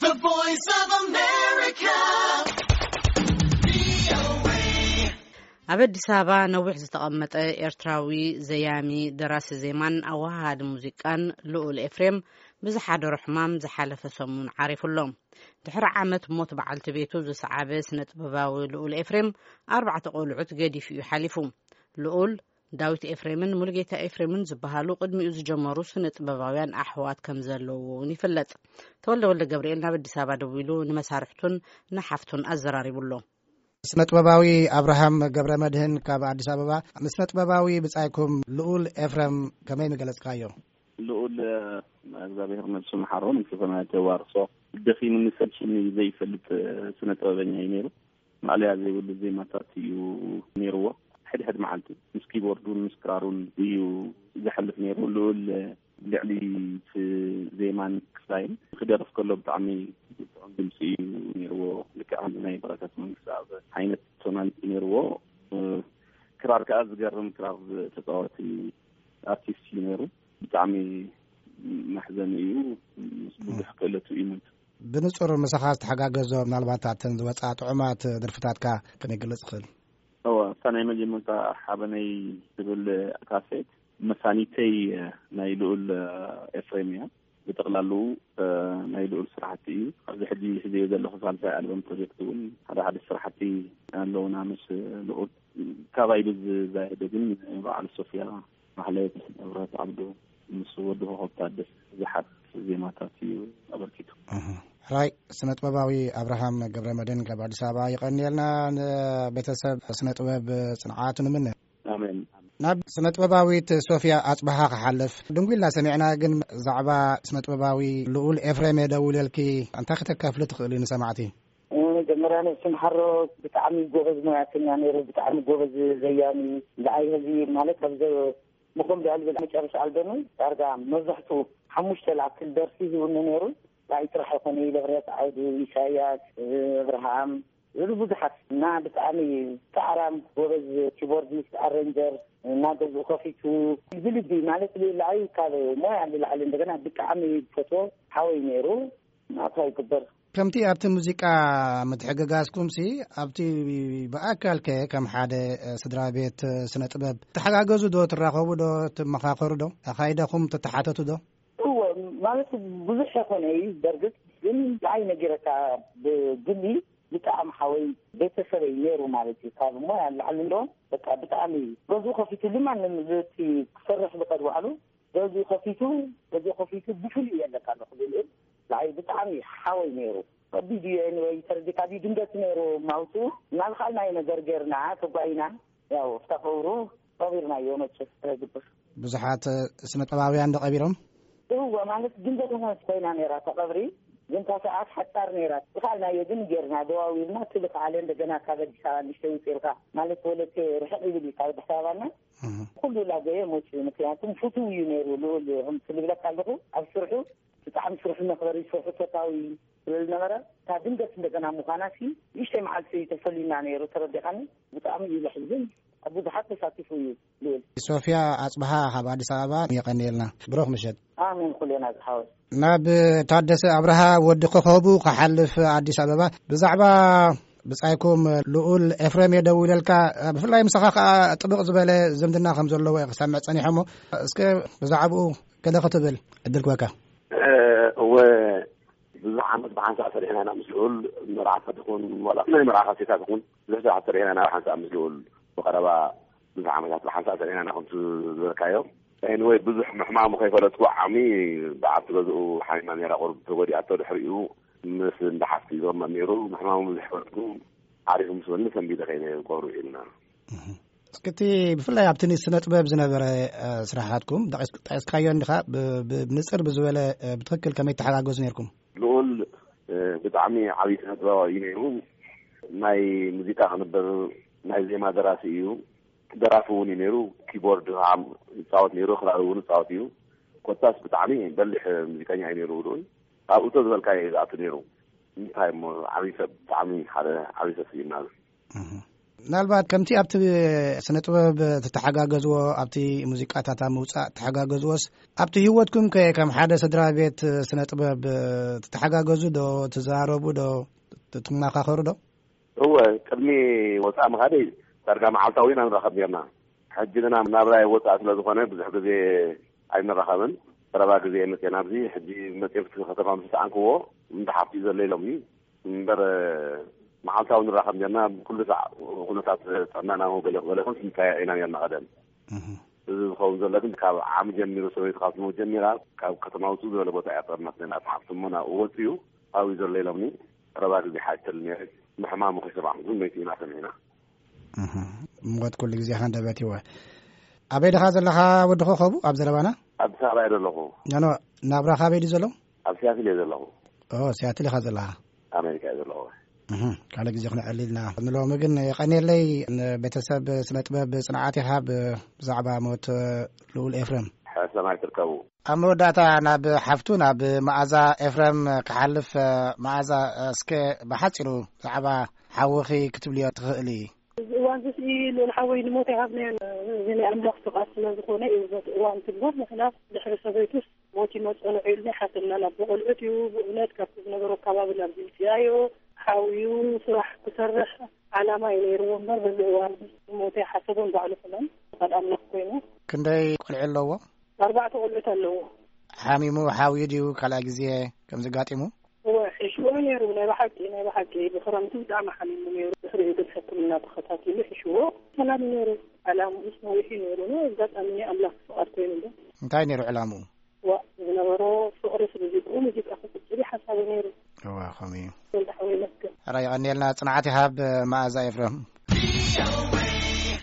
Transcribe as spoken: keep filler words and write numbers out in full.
The Voice of America. ኣብ ኣዲስ ኣበባ ነዊሕ ዝተቐመጠ ኤርትራዊ ዘያሚ ደራሲ ዜማን ኣዋሃድ ሙዚቃን ልኡል ኤፍሬም ብዝሓደሮ ሕማም ዝሓለፈ ሰሙን ዓሪፉሎም ድሕሪ ዓመት ሞት በዓልቲ ቤቱ ዝሰዓበ ስነ ጥበባዊ ልኡል ኤፍሬም ኣርባዕተ ቆልዑት ገዲፉ እዩ ሓሊፉ ልኡል ዳዊት ኤፍሬምን ሙሉጌታ ኤፍሬምን ዝበሃሉ ቅድሚኡ ዝጀመሩ ስነ ጥበባውያን ኣሕዋት ከም ዘለዉ ይፍለጥ ተወልደ ወልደ ገብርኤል ናብ ኣዲስ ኣበባ ደው ኢሉ ንመሳርሕቱን ንሓፍቱን ኣዘራሪቡሎ ስነ ጥበባዊ አብርሃም ገብረ መድህን ካብ አዲስ አበባ ስነ ጥበባዊ ብጻይኩም ልኡል ኤፍሬም ከመይ መገለጽካዮ ልኡል እግዚአብሔር መልሱ መሐሮን ከፈና ተዋርሶ ደኺሙ ንሰልሽኒ ዘይፈልጥ ስነ ጥበበኛ ይነሩ ማለያ ዘይብል ዘይማታትዩ ነሩዎ ሕድ ሕድ መዓልቲ ምስ ኪቦርዱን ምስ ክራሩን እዩ ዝሐልፍ ነሩ ልኡል ልዕሊ ዜማን ክሳይን ክደርፍ ከሎ ብጣዕሚ ድምፂ ነርዎ ልክዕ ናይ በረከት መንግስት ኣብ ዓይነት ቶናሊቲ ነርዎ ክራር ከዓ ዝገርም ክራር ተፃዋቲ ኣርቲስት ነሩ ብጣዕሚ ማሕዘን እዩ ብዙሕ ክእለቱ እዩ ብንጹር መሳኻ ዝተሓጋገዞ ምናልባት ኣተን ዝወፃ ጥዑማት ድርፍታትካ ከመይ ግለጽ ክእል እወ ሰናይ መጀመርታ ሓበነይ ዝብል ካሴት መሳኒተይ ናይ ልኡል ኤፍሬም እያ ብጠቕላሉ ናይ ልኡል ስራሕቲ እዩ ኣብዚ ሕጂ ሕዚ ዘለኹ ሳልሳይ ኣልበም ፕሮጀክት እውን ሓደ ሓደ ስራሕቲ ኣለውና ምስ ልኡል ካባይሉ ዝዛየደ ግን በዓል ሶፊያ ማሕለት ኣብራት ዓብዱ ምስ ወድሁ ኸብታደስ ዝሓት ዜማታት እዩ ኣበርኪቱ ሕራይ ስነ ጥበባዊ አብርሃም ገብረ መድህን ካብ አዲስ አበባ ይቐኒየልና ቤተሰብ ስነ ጥበብ ጽንዓቱ ንምነ ኣሜን ናብ ስነ ጥበባዊት ሶፊያ ኣጽባሃ ክሓልፍ ድንጉልና ሰሚዕና ግን ዛዕባ ስነ ጥበባዊ ልኡል ኤፍሬም የደውለልኪ እንታይ ከተካፍሉ ትኽእሊ ንሰማዕቲ መጀመርያ ንስምሓሮ ብጣዕሚ ጎበዝ ሙያተኛ ነይሩ ብጣዕሚ ጎበዝ ዘያሚ ንዓይ ህዚ ማለት ኣብዚ ምኹም ብኣልብል መጨረሻ ኣልበሙ ዳርጋ መብዛሕትኡ ሓሙሽተ ላዕክል ደርሲ ሂቡኒ ነይሩ ላዕይ ጥራሕ ይኮነ ለብረት ዓውዱ ኢሳያስ እብርሃም ዝሉ ብዙሓት እና ብጣዕሚ ተዕራም ጎበዝ ኪቦርዲስት ኣሬንጀር እና ገዝኡ ከፊቱ ዝልቢ ማለት ልዕሊ ካብ ሞያ ልዕሊ እንደገና ብጣዕሚ ፎቶ ሓወይ ነይሩ ናታ ይግበር ከምቲ ኣብቲ ሙዚቃ ምትሕግጋዝኩም ሲ ኣብቲ ብኣካል ከ ከም ሓደ ስድራ ቤት ስነ ጥበብ ተሓጋገዙ ዶ ትራኸቡ ዶ ትመኻኸሩ ዶ ኣኻይደኹም ተተሓተቱ ዶ እወ ማለት ብዙሕ ይኮነ እዩ በርግጥ ግን ላዕይ ነገረካ ብግሊ ብጣዕሚ ሓወይ ቤተሰበይ ነይሩ ማለት እዩ ካብ ሞያ ላዕሊ ዶ በቃ ብጣዕሚ ገዝኡ ከፊቱ ድማ ንምዝቲ ክሰርሕ ዝቀድቡ ኣሉ ገዝኡ ከፊቱ ገዝኡ ከፊቱ ብፍሉይ የለካ ንኽልል ላዕይ ብጣዕሚ ሓወይ ነይሩ ቪድዮ ወይ ተርዲካ ቪድዮ ድንገት ነይሩ ማውቱ ናልኻልናይ ነገር ጌርና ተጓይና ያው ፍተኸብሩ ቀቢርናዮ መቸስ ተግብር ብዙሓት ስነ ጥበባውያን ደቐቢሮም እወ ማለት ድንገት ሆነስ ኮይና ነይራ ተቐብሪ ግን ታሰዓት ሓጣር ነይራት ብኻልናዮ ግን ጌርና ደዋዊልና ትልክ ዓለ እንደገና ካብ ኣዲስ ኣበባ ንሽተይ ውፅኢልካ ማለት ወለቴ ርሕቕ ይብል ካብ ኣዲስ ኣበባና ኩሉ ላገየ ሞች ምክንያቱም ፍቱው እዩ ነይሩ ልኡል ትልብለካ ኣለኹ ኣብ ስርሑ ብጣዕሚ ስርሑ መኽበሪ ስርሑ ቶታዊ ስለዝነበረ ካብ ድንገት እንደገና ምዃናሲ ንሽተይ መዓልቲ ተፈሊና ነይሩ ተረዲኻኒ ብጣዕሚ እዩ ልሕዝን ኣብ ብዙሓት ተሳቲፉ እዩ ልኡል ሶፊያ ኣጽባሃ ካብ ኣዲስ ኣበባ ይቐኒየልና ብሮኽ ምሸት ኣሜን ኩለና ዝሓወስ ናብ ታደሰ ኣብርሃ ወዲ ኮኸቡ ክሓልፍ ኣዲስ ኣበባ ብዛዕባ ብጻይኩም ልኡል ኤፍሬም የደውለልካ ብፍላይ ምሳኻ ከዓ ጥብቕ ዝበለ ዝምድና ከም ዘለዎ ክሰምዕ ጸኒሖሞ እስከ ብዛዕባኡ ገለ ክትብል ዕድል ክበካ እወ ብዙሕ ዓመት ብሓንሳእ ሰሪሕና ኢና ምስ ልኡል መርዓት ትኹን ወላ ናይ መርዓ ሴታት ትኹን ብዙሕ ሰዓት ሰሪሕና ኢና ብሓንሳእ ምስ ልኡል ብቐረባ ብዙሕ ዓመታት ብሓንሳእ ሰሪሕና ኢና ከምቲ ዝበልካዮ ኤኒዌይ ብዙሕ ምሕማሙ ከይፈለጥኩ ዓሚ በዓልቲ ገዝኡ ሓሚማ ነራ ቁርብ ተጎዲኣቶ ድሕሪኡ ምስ እንዳሓፍቲ ይዞመ ነይሩ ምሕማሙ ብዙሕ ፈለጥኩ ዓሪፉ ምስ በኒ ሰንቢደ ከይነ ቆብሩ ኢልና እስክቲ ብፍላይ ኣብቲ ስነ ጥበብ ዝነበረ ስራሓትኩም ጠቂስካዮ እንዲኻ ብንፅር ብዝበለ ብትክክል ከመይ ተሓጋገዙ ነርኩም ልኡል ብጣዕሚ ዓብዪ ስነ ጥበባዊ እዩ ነይሩ ናይ ሙዚቃ ክንበብ ናይ ዜማ ደራሲ እዩ ደራፊ እውን እዩ ነይሩ ኪቦርድ ይፃወት ነይሩ ክራር እውን ይፃወት እዩ ኮታስ ብጣዕሚ በሊሕ ሙዚቀኛ እዩ ነይሩ ልኡል ኣብ እቶ ዝበልካ እዩ ዝኣቱ ነይሩ እንታይ እሞ ዓብዪ ሰብ ብጣዕሚ ሓደ ዓብዪ ሰብ ስዩና نالبات كمتي أبتي سنتوب تتحقاقزو أبتي موسيقات موسى تحقاقزوس أبتي هوتكم كم حدا سدرا بيت سنتوب تتحقاقزو دو تزاربو دو تتمناخاخر دو هو كدمي وسع مغادي ترجع مع الطاوين أنا رخب يرنا حجنا من نابراي وسع أصل زخانة بزح جزء عين رخبن ربع جزء متى نابزي حجي متى في خطر عم تسعنكوا من حافظ الليل أمي من بر مع الطاوين رخب يرنا كل ساعة كل ساعة أنا هو بلغ ولا كنت مكايا إنا يرنا غدا خوز لكن كاب عام جميل وسوي خاصمو جميلة كاب كتماو سود ولا بتاع أثر مثلا أصحاب ثمنا أوتيو أو يزور الليل أمي ربع جزء حاجة المياه محمد مخشب عم زوم ميتين عشان هنا. أها مقد كل جزء هذا بيتي هو. أبيد هذا لها ودخو خبو أبز لبانا؟ أبز أبيد الله. يعني نابرا خابيد زلوا؟ أبز سياسي ليه الله. أوه سياسي ليه هذا لها. أمريكا الله. أها كلا جزء خنا قليلنا. نلو مجن يقني لي بتسب سنة باب صناعتها بزعبة موت لول إفرم. حسنا تركبوا. أمر داتا أنا بحفتونا بمعزة إفرم كحلف معزة سك بحثينه زعبة حوخي كتب لي تخلي. وان بسي للحوي الموت عبنا زي أملاك سقاط نزخونه وان تبغى مثلا دحر سبيتوس موتي موت أنا علمي حتى لنا بقول أتيو بنات كتب نظروا كباب الأبديسيايو حاويو صراح كسرح على ما ينيرون بر وان موت حسبون بعلو فلان قد أملاك كوينه. كندي كل علوه. أربعة قلت له. حاميمو حاوي ديو كلا جزية كم زقاتيمو؟ هو حشوه يرو لا بحكي لا بحكي بخرمتو دعم حليم يرو بخري بحكي لنا بخطاتي لحشوه كلام يرو علام اسمه وحين يرو ذات أمني أملاك فقرتين ده. انتهي نيرو علامو. ونورو فقر سبجيب ومجيب أخذ الجري حسب نيرو. هو خمي. ولد حوي مكة. رأي أني لنا صنعتها بمعزة إفرام.